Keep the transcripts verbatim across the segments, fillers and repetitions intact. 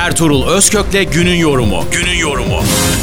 Ertuğrul Özkök'le günün yorumu. Günün yorumu.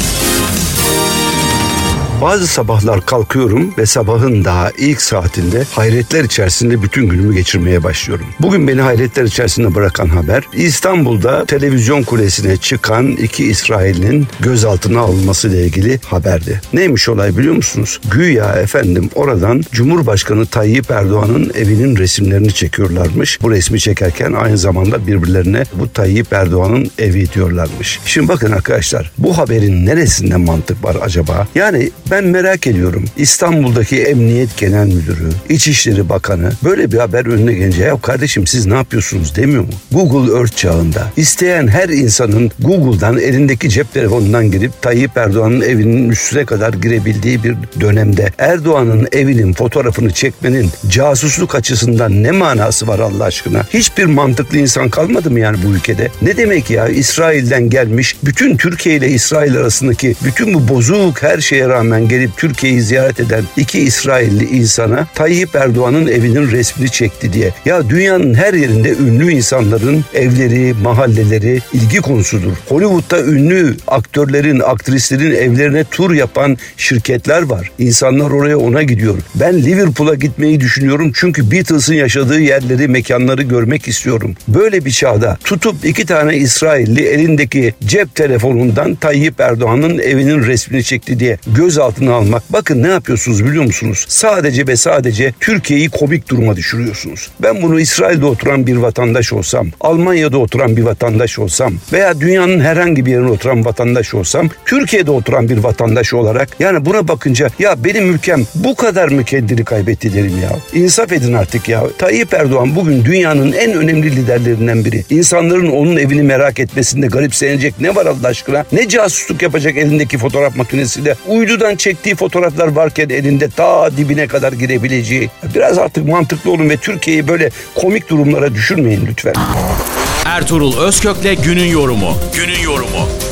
Bazı sabahlar kalkıyorum ve sabahın daha ilk saatinde hayretler içerisinde bütün günümü geçirmeye başlıyorum. Bugün beni hayretler içerisinde bırakan haber, İstanbul'da televizyon kulesine çıkan iki İsrail'in gözaltına alınması ile ilgili haberdi. Neymiş olay biliyor musunuz? Güya efendim oradan Cumhurbaşkanı Tayyip Erdoğan'ın evinin resimlerini çekiyorlarmış. Bu resmi çekerken aynı zamanda birbirlerine bu Tayyip Erdoğan'ın evi diyorlarmış. Şimdi bakın arkadaşlar, bu haberin neresinde mantık var acaba? Yani ben merak ediyorum. İstanbul'daki Emniyet Genel Müdürü, İçişleri Bakanı böyle bir haber önüne gelince ya kardeşim siz ne yapıyorsunuz demiyor mu? Google Earth çağında isteyen her insanın Google'dan elindeki cep telefonundan girip Tayyip Erdoğan'ın evinin üstüne kadar girebildiği bir dönemde Erdoğan'ın evinin fotoğrafını çekmenin casusluk açısından ne manası var Allah aşkına? Hiçbir mantıklı insan kalmadı mı yani bu ülkede? Ne demek ya, İsrail'den gelmiş bütün Türkiye ile İsrail arasındaki bütün bu bozuk her şeye rağmen gelip Türkiye'yi ziyaret eden iki İsrailli insana Tayyip Erdoğan'ın evinin resmini çekti diye. Ya dünyanın her yerinde ünlü insanların evleri, mahalleleri ilgi konusudur. Hollywood'da ünlü aktörlerin, aktrislerin evlerine tur yapan şirketler var. İnsanlar oraya ona gidiyor. Ben Liverpool'a gitmeyi düşünüyorum çünkü Beatles'ın yaşadığı yerleri, mekanları görmek istiyorum. Böyle bir çağda tutup iki tane İsrailli elindeki cep telefonundan Tayyip Erdoğan'ın evinin resmini çekti diye gözaltına almak. Bakın ne yapıyorsunuz biliyor musunuz? Sadece ve sadece Türkiye'yi komik duruma düşürüyorsunuz. Ben bunu İsrail'de oturan bir vatandaş olsam, Almanya'da oturan bir vatandaş olsam veya dünyanın herhangi bir yerine oturan vatandaş olsam, Türkiye'de oturan bir vatandaş olarak yani buna bakınca ya benim ülkem bu kadar mı kendini kaybetti derim ya. İnsaf edin artık ya. Tayyip Erdoğan bugün dünyanın en önemli liderlerinden biri. İnsanların onun evini merak etmesinde garipsenecek ne var Allah aşkına? Ne casusluk yapacak elindeki fotoğraf makinesiyle? Uydudan çektiği fotoğraflar varken elinde ta dibine kadar girebileceği. Biraz artık mantıklı olun ve Türkiye'yi böyle komik durumlara düşürmeyin lütfen. Ertuğrul Özkök'le günün yorumu. Günün yorumu.